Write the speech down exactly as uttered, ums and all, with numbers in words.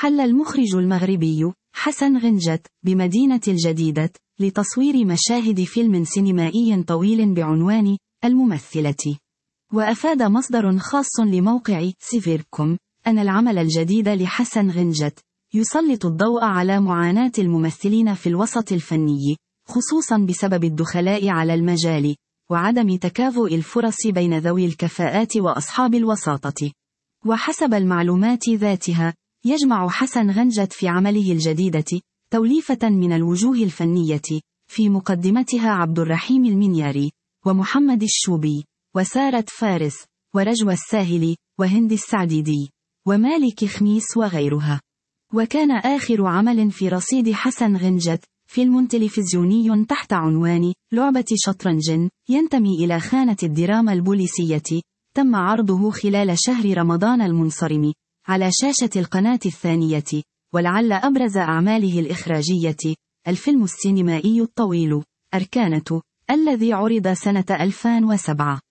حل المخرج المغربي حسن غنجت بمدينة الجديدة لتصوير مشاهد فيلم سينمائي طويل بعنوان الممثلة. وأفاد مصدر خاص لموقع سيفيركوم أن العمل الجديد لحسن غنجت يسلط الضوء على معاناة الممثلين في الوسط الفني، خصوصا بسبب الدخلاء على المجال وعدم تكافؤ الفرص بين ذوي الكفاءات وأصحاب الوساطة. وحسب المعلومات ذاتها، يجمع حسن غنجت في عمله الجديدة توليفة من الوجوه الفنية، في مقدمتها عبد الرحيم المنياري، ومحمد الشوبي، وسارة فارس، ورجوى الساهلي، وهند السعديدي، ومالك خميس وغيرها. وكان آخر عمل في رصيد حسن غنجت فيلم تلفزيوني تحت عنوان لعبة شطرنج، ينتمي إلى خانة الدراما البوليسية، تم عرضه خلال شهر رمضان المنصرم على شاشة القناة الثانية، ولعل أبرز أعماله الإخراجية الفيلم السينمائي الطويل أركانة، الذي عرض سنة ألفين وسبعة.